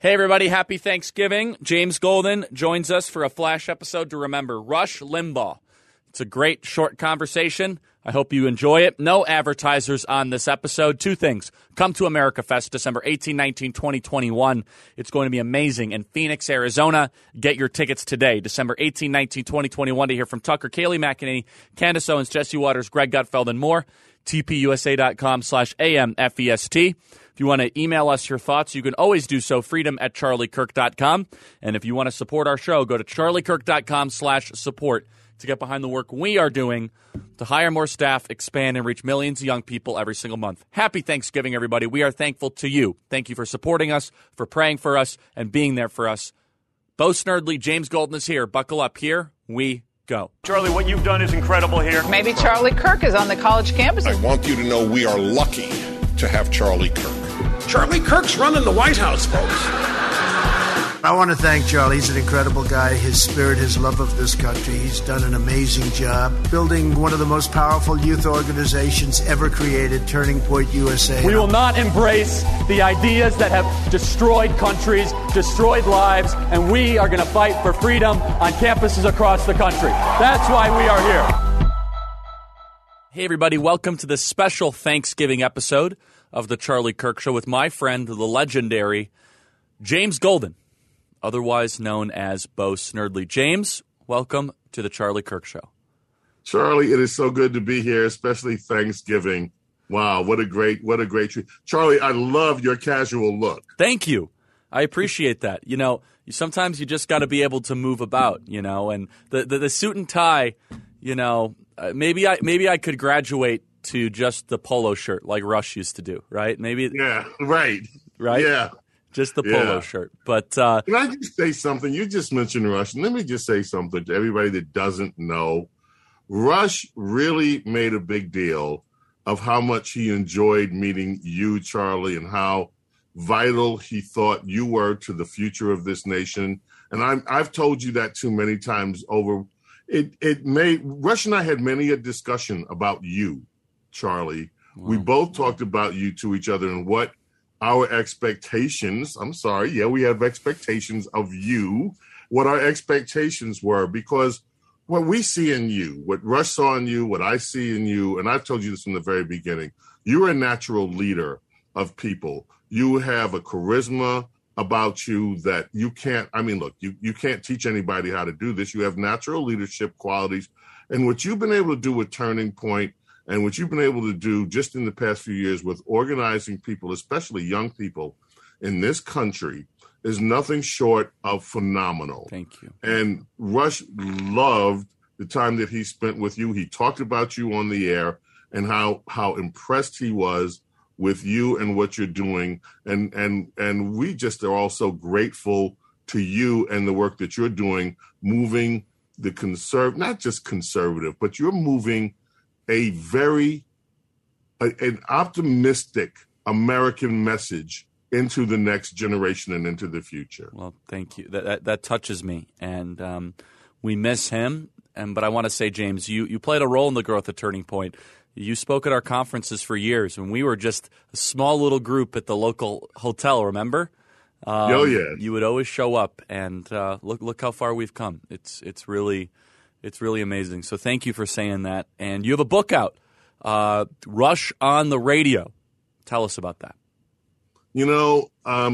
Hey, everybody. Happy Thanksgiving. James Golden joins us for a flash episode to remember Rush Limbaugh. It's a great short conversation. I hope you enjoy it. No advertisers on this episode. Two things. Come to America Fest, December 18, 19, 2021. It's going to be amazing in Phoenix, Arizona. Get your tickets today, December 18, 19, 2021, to hear from Tucker, Kayleigh McEnany, Candace Owens, Jesse Waters, Greg Gutfeld, and more. tpusa.com/AMFEST. If you want to email us your thoughts, you can always do so, freedom@charliekirk.com. And if you want to support our show, go to charliekirk.com/support to get behind the work we are doing to hire more staff, expand, and reach millions of young people every single month. Happy Thanksgiving, everybody. We are thankful to you. Thank you for supporting us, for praying for us, and being there for us. Bo Snerdley, James Golden is here. Buckle up. Here we go. Charlie, what you've done is incredible here. Maybe Charlie Kirk is on the college campus. I want you to know we are lucky to have Charlie Kirk. Charlie Kirk's running the White House, folks. I want to thank Charlie. He's an incredible guy. His spirit, his love of this country. He's done an amazing job building one of the most powerful youth organizations ever created, Turning Point USA. We will not embrace the ideas that have destroyed countries, destroyed lives, and we are going to fight for freedom on campuses across the country. That's why we are here. Hey, everybody. Welcome to this special Thanksgiving episode of The Charlie Kirk Show with my friend, the legendary James Golden, otherwise known as Bo Snerdley. James, welcome to The Charlie Kirk Show. Charlie, it is so good to be here, especially Thanksgiving. Wow, what a great treat. Charlie, I love your casual look. Thank you. I appreciate that. You know, sometimes you just got to be able to move about, you know, and the suit and tie, you know, maybe I could graduate to just the polo shirt like Rush used to do, right? Maybe. Yeah, right. Right? Yeah. Just the polo shirt. But can I just say something? You just mentioned Rush. And let me just say something to everybody that doesn't know. Rush really made a big deal of how much he enjoyed meeting you, Charlie, and how vital he thought you were to the future of this nation. And I've told you that too many times over. Rush and I had many a discussion about you, Charlie. Wow. We both talked about you to each other and what our expectations, we have expectations of you, what our expectations were, because what we see in you, what Rush saw in you, what I see in you, and I've told you this from the very beginning, you're a natural leader of people. You have a charisma about you that you can't, you can't teach anybody how to do this. You have natural leadership qualities. And what you've been able to do with Turning Point and what you've been able to do just in the past few years with organizing people, especially young people in this country, is nothing short of phenomenal. Thank you. And Rush loved the time that he spent with you. He talked about you on the air and how impressed he was with you and what you're doing. And we just are also grateful to you and the work that you're doing, moving the not just conservative, but you're moving an optimistic American message into the next generation and into the future. Well, thank you. That touches me, and we miss him. But I want to say, James, you played a role in the growth of Turning Point. You spoke at our conferences for years when we were just a small little group at the local hotel. Remember? Oh yeah. You would always show up, and look how far we've come. It's really amazing. So thank you for saying that. And you have a book out, Rush on the Radio. Tell us about that. You know,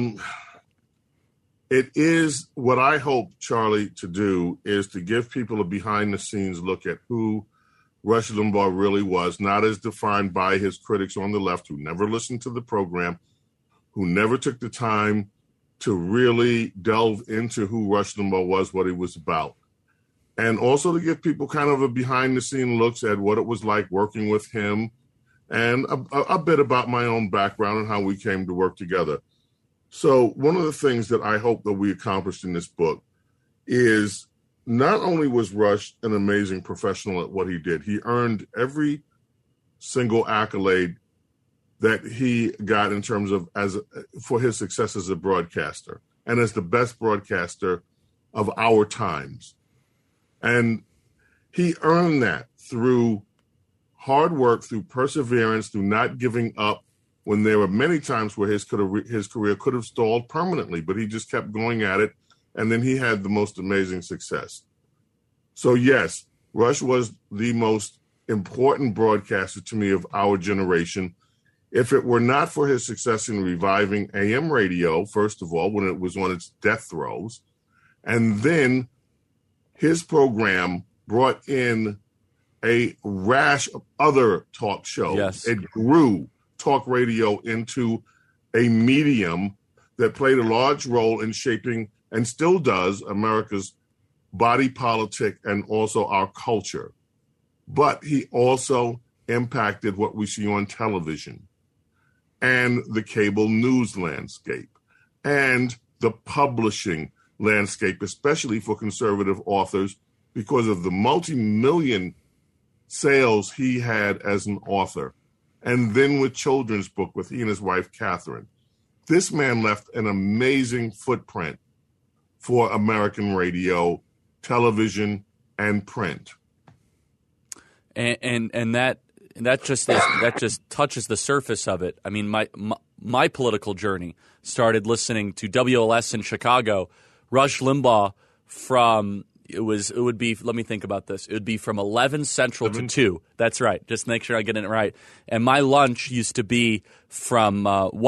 it is what I hope, Charlie, to do is to give people a behind-the-scenes look at who Rush Limbaugh really was, not as defined by his critics on the left who never listened to the program, who never took the time to really delve into who Rush Limbaugh was, what he was about. And also to give people kind of a behind-the-scene looks at what it was like working with him and a bit about my own background and how we came to work together. So one of the things that I hope that we accomplished in this book is not only was Rush an amazing professional at what he did, he earned every single accolade that he got in terms of for his success as a broadcaster and as the best broadcaster of our times. And he earned that through hard work, through perseverance, through not giving up when there were many times where his career could have stalled permanently, but he just kept going at it, and then he had the most amazing success. So yes, Rush was the most important broadcaster to me of our generation. If it were not for his success in reviving AM radio, first of all, when it was on its death throes, and then his program brought in a rash of other talk shows. Yes. It grew talk radio into a medium that played a large role in shaping, and still does, America's body politic and also our culture. But he also impacted what we see on television and the cable news landscape and the publishing landscape, especially for conservative authors, because of the multi-million sales he had as an author. And then with children's book with he and his wife, Catherine. This man left an amazing footprint for American radio, television, and print. And that just touches the surface of it. I mean, my political journey started listening to WLS in Chicago. Rush Limbaugh it would be, let me think about this. It would be from 11 Central to 2. That's right. Just make sure I get it right. And my lunch used to be from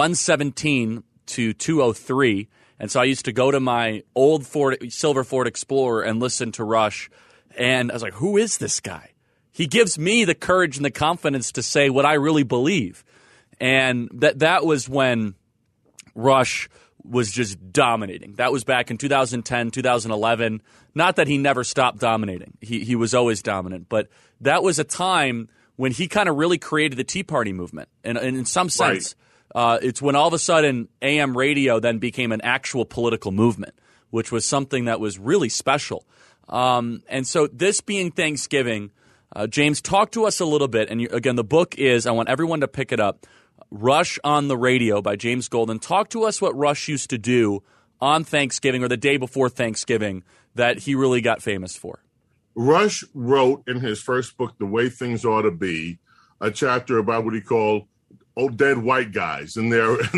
1:17 to 2:03. And so I used to go to my old Silver Ford Explorer and listen to Rush. And I was like, who is this guy? He gives me the courage and the confidence to say what I really believe. And that was when Rush was just dominating. That was back in 2010, 2011. Not that he never stopped dominating. He was always dominant. But that was a time when he kind of really created the Tea Party movement. And in some sense, it's when all of a sudden AM radio then became an actual political movement, which was something that was really special. And so this being Thanksgiving, James, talk to us a little bit. And again, the book is, I want everyone to pick it up, Rush on the Radio by James Golden. Talk to us what Rush used to do on Thanksgiving or the day before Thanksgiving that he really got famous for. Rush wrote in his first book, The Way Things Ought to Be, a chapter about what he called old dead white guys. And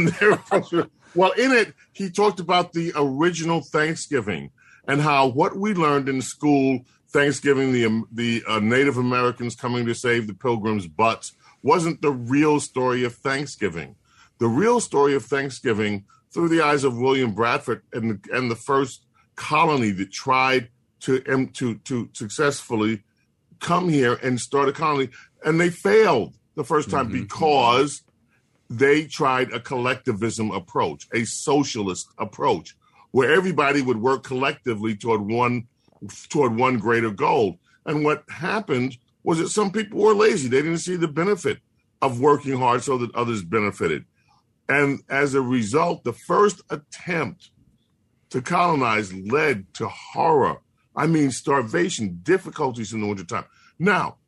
well, in it, he talked about the original Thanksgiving and how what we learned in school, Thanksgiving, the Native Americans coming to save the Pilgrims' butts, wasn't the real story of Thanksgiving. The real story of Thanksgiving, through the eyes of William Bradford and the first colony that tried to successfully come here and start a colony, and they failed the first time because they tried a collectivism approach, a socialist approach, where everybody would work collectively toward one greater goal. And what happened was that some people were lazy. They didn't see the benefit of working hard so that others benefited. And as a result, the first attempt to colonize led to horror. I mean, starvation, difficulties in the wintertime. Now,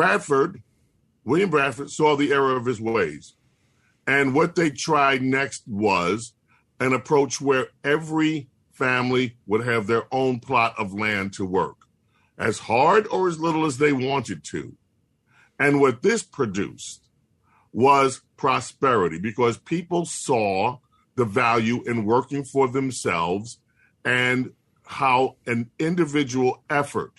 William Bradford saw the error of his ways. And what they tried next was an approach where every family would have their own plot of land to work, as hard or as little as they wanted to. And what this produced was prosperity, because people saw the value in working for themselves and how an individual effort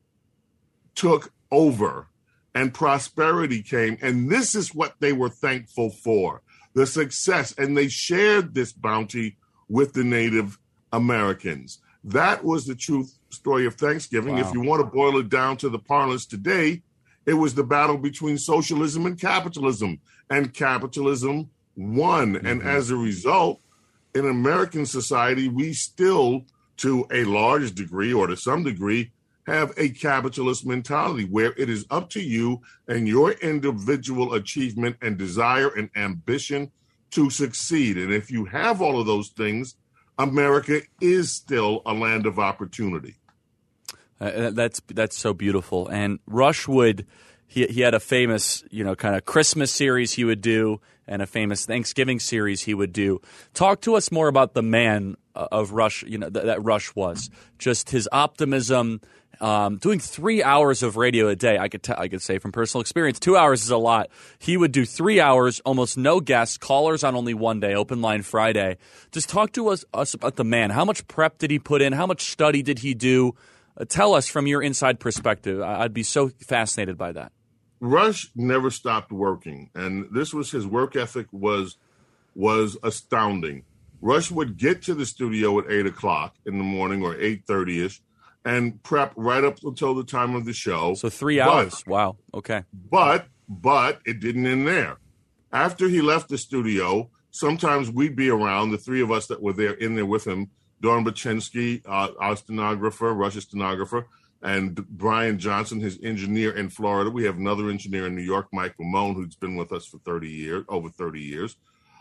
took over and prosperity came. And this is what they were thankful for, the success. And they shared this bounty with the Native Americans. That was the true story of Thanksgiving. Wow. If you want to boil it down to the parlance today, it was the battle between socialism and capitalism capitalism won. And as a result, in American society, we still, to a large degree or to some degree, have a capitalist mentality where it is up to you and your individual achievement and desire and ambition to succeed. And if you have all of those things, America is still a land of opportunity. That's so beautiful. And Rush would, he had a famous, kind of Christmas series he would do and a famous Thanksgiving series he would do. Talk to us more about the man, of Rush, that Rush was. Just his optimism, doing 3 hours of radio a day. I could say from personal experience, 2 hours is a lot. He would do 3 hours, almost no guests, callers on only one day, open line Friday. Just talk to us about the man. How much prep did he put in? How much study did he do? Tell us from your inside perspective. I'd be so fascinated by that. Rush never stopped working, and this was his work ethic was astounding. Rush would get to the studio at 8 o'clock in the morning or 8:30ish and prep right up until the time of the show. So 3 hours. Wow. Okay. But it didn't end there. After he left the studio, sometimes we'd be around, the three of us that were in there with him, Dawn Baczynski, our stenographer, Rush's stenographer, and Brian Johnson, his engineer in Florida. We have another engineer in New York, Mike Ramone, who's been with us for over 30 years.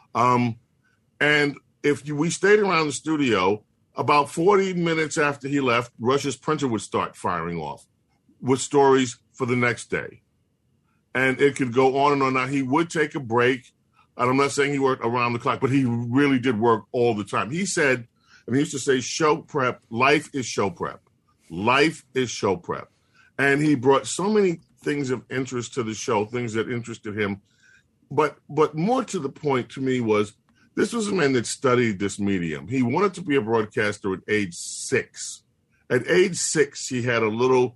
And if we stayed around the studio, about 40 minutes after he left, Rush's printer would start firing off with stories for the next day. And it could go on and on. Now, he would take a break. And I'm not saying he worked around the clock, but he really did work all the time. He said, and he used to say, show prep, life is show prep. Life is show prep. And he brought so many things of interest to the show, things that interested him. But more to the point to me was, this was a man that studied this medium. He wanted to be a broadcaster at age 6. At age 6, he had a little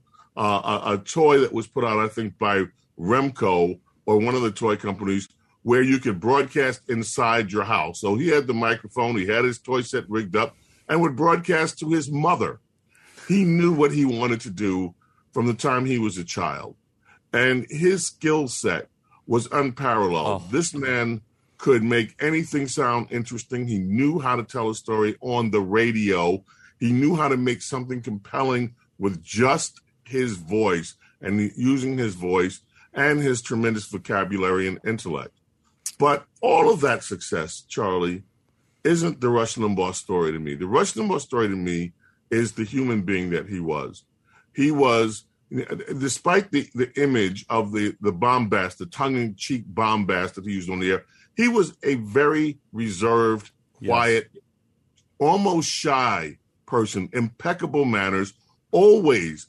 a toy that was put out, I think, by Remco or one of the toy companies, where you could broadcast inside your house. So he had the microphone, he had his toy set rigged up, and would broadcast to his mother. He knew what he wanted to do from the time he was a child. And his skill set was unparalleled. This man could make anything sound interesting. He knew how to tell a story on the radio. He knew how to make something compelling with just his voice and using his voice and his tremendous vocabulary and intellect. But all of that success, Charlie, isn't the Rush Limbaugh story to me. The Rush Limbaugh story to me is the human being that he was. He was, despite the image of the bombast, the tongue-in-cheek bombast that he used on the air, he was a very reserved, quiet, almost shy person, impeccable manners, always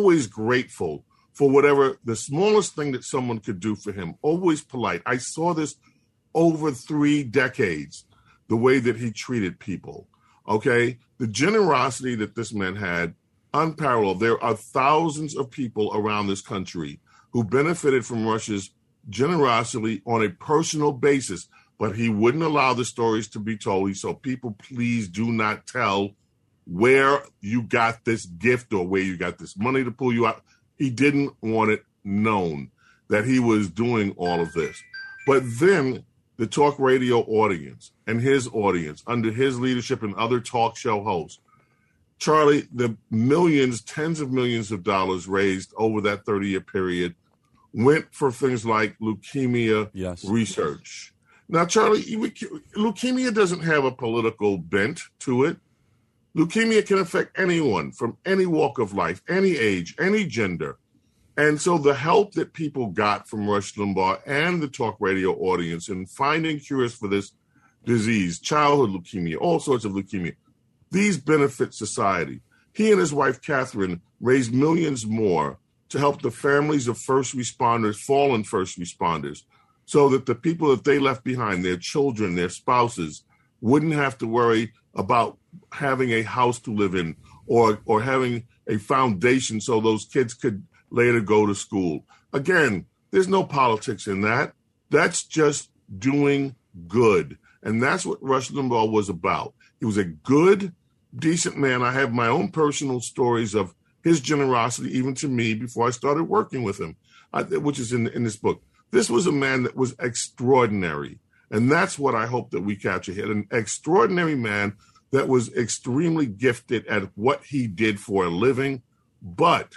grateful for whatever, the smallest thing that someone could do for him, always polite. I saw this over 3 decades, the way that he treated people, okay? The generosity that this man had, unparalleled. There are thousands of people around this country who benefited from Rush's generosity on a personal basis, but he wouldn't allow the stories to be told. So people, please do not tell where you got this gift or where you got this money to pull you out. He didn't want it known that he was doing all of this. But then the talk radio audience and his audience, under his leadership and other talk show hosts, Charlie, the millions, tens of millions of dollars raised over that 30-year period went for things like leukemia research. Now, Charlie, leukemia doesn't have a political bent to it. Leukemia can affect anyone from any walk of life, any age, any gender. And so the help that people got from Rush Limbaugh and the talk radio audience in finding cures for this disease, childhood leukemia, all sorts of leukemia, these benefit society. He and his wife, Catherine, raised millions more to help the families of first responders, fallen first responders, so that the people that they left behind, their children, their spouses, wouldn't have to worry about having a house to live in or having a foundation so those kids could later go to school. Again, there's no politics in that. That's just doing good. And that's what Rush Limbaugh was about. He was a good, decent man. I have my own personal stories of his generosity, even to me, before I started working with him, which is in this book. This was a man that was extraordinary. And that's what I hope that we capture here. An extraordinary man that was extremely gifted at what he did for a living, but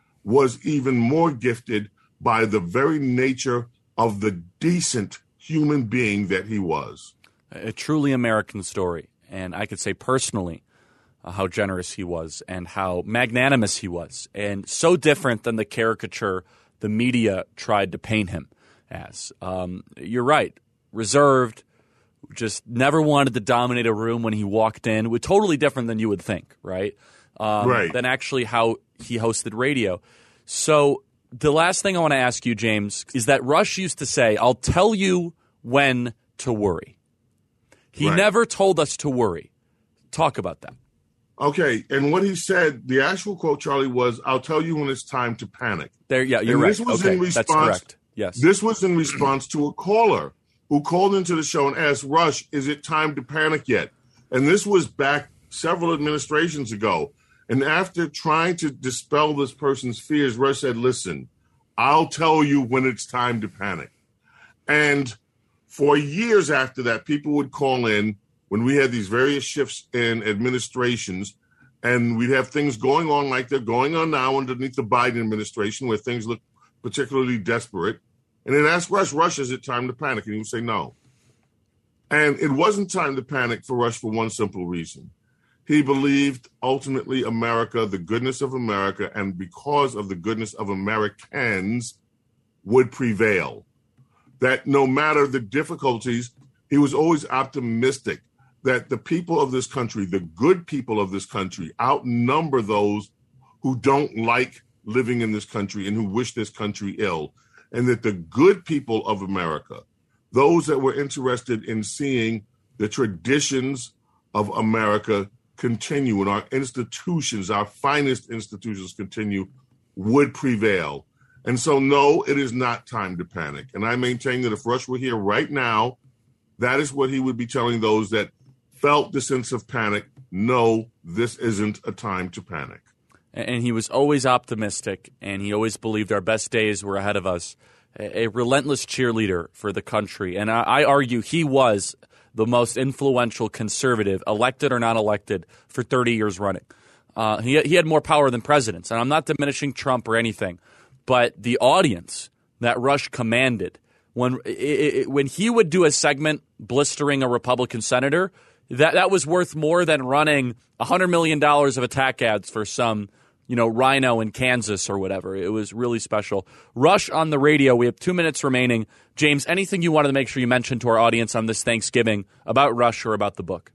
was even more gifted by the very nature of the decent human being that he was. A truly American story. And I could say personally how generous he was and how magnanimous he was, and so different than the caricature the media tried to paint him as. You're right. Reserved, just never wanted to dominate a room when he walked in. It was totally different than you would think, right? Right. Than actually how he hosted radio. So the last thing I want to ask you, James, is that Rush used to say, I'll tell you when to worry. He never told us to worry. Talk about that. Okay, and what he said, the actual quote, Charlie, was, I'll tell you when it's time to panic. There, yeah, you're and right. This was okay, in response, that's correct. Yes. This was in response to a caller who called into the show and asked, Rush, is it time to panic yet? And this was back several administrations ago. And after trying to dispel this person's fears, Rush said, listen, I'll tell you when it's time to panic. And for years after that, people would call in when we had these various shifts in administrations, and we'd have things going on like they're going on now underneath the Biden administration, where things look particularly desperate. And they'd ask Rush, is it time to panic? And he would say no. And it wasn't time to panic for Rush for one simple reason. He believed ultimately America, the goodness of America, and because of the goodness of Americans, would prevail. That no matter the difficulties, he was always optimistic that the people of this country, the good people of this country, outnumber those who don't like living in this country and who wish this country ill. And that the good people of America, those that were interested in seeing the traditions of America continue and our institutions, our finest institutions continue, would prevail. And so, no, it is not time to panic. And I maintain that if Rush were here right now, that is what he would be telling those that felt the sense of panic. No, this isn't a time to panic. And he was always optimistic, and he always believed our best days were ahead of us. A relentless cheerleader for the country. And I argue he was the most influential conservative, elected or not elected, for 30 years running. He had more power than presidents. And I'm not diminishing Trump or anything, but the audience that Rush commanded, when he would do a segment blistering a Republican senator, that was worth more than running $100 million of attack ads for some rhino in Kansas or whatever. It was really special. Rush on the radio. We have 2 minutes remaining. James, anything you wanted to make sure you mentioned to our audience on this Thanksgiving about Rush or about the book?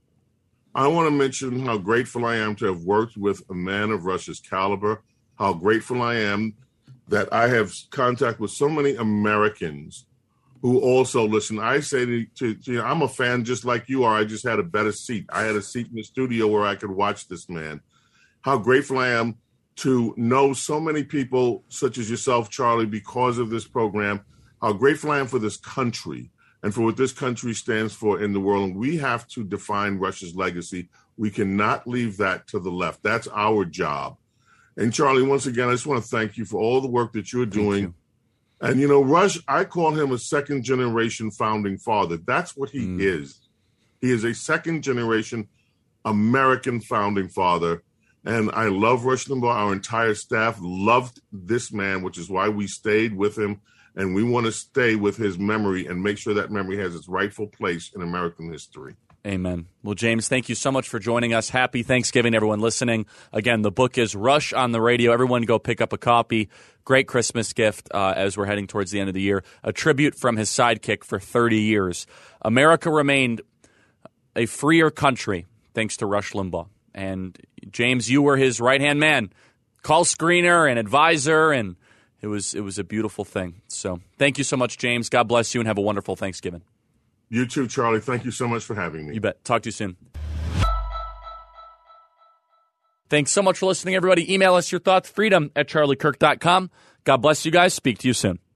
I want to mention how grateful I am to have worked with a man of Rush's caliber, how grateful I am that I have contact with so many Americans who also listen. I say to I'm a fan just like you are. I just had a better seat. I had a seat in the studio where I could watch this man. How grateful I am to know so many people such as yourself, Charlie, because of this program. How grateful I am for this country and for what this country stands for in the world. And we have to define Rush's legacy. We cannot leave that to the left. That's our job. And Charlie, once again, I just want to thank you for all the work that you're doing. And, Rush, I call him a second-generation founding father. That's what he is. He is a second-generation American founding father. And I love Rush Limbaugh. Our entire staff loved this man, which is why we stayed with him. And we want to stay with his memory and make sure that memory has its rightful place in American history. Amen. Well, James, thank you so much for joining us. Happy Thanksgiving, everyone listening. Again, the book is Rush on the Radio. Everyone go pick up a copy. Great Christmas gift as we're heading towards the end of the year. A tribute from his sidekick for 30 years. America remained a freer country thanks to Rush Limbaugh. And, James, you were his right-hand man, call screener and advisor, and it was a beautiful thing. So thank you so much, James. God bless you, and have a wonderful Thanksgiving. You too, Charlie. Thank you so much for having me. You bet. Talk to you soon. Thanks so much for listening, everybody. Email us your thoughts, freedom@charliekirk.com. God bless you guys. Speak to you soon.